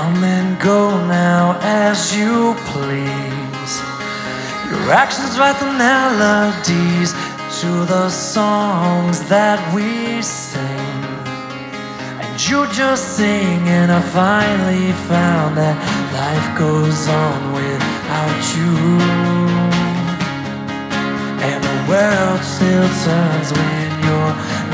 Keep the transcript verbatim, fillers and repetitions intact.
Come and go now as you please. Your actions write the melodies to the songs that we sing. And you just sing, and I finally found that life goes on without you. And the world still turns when you're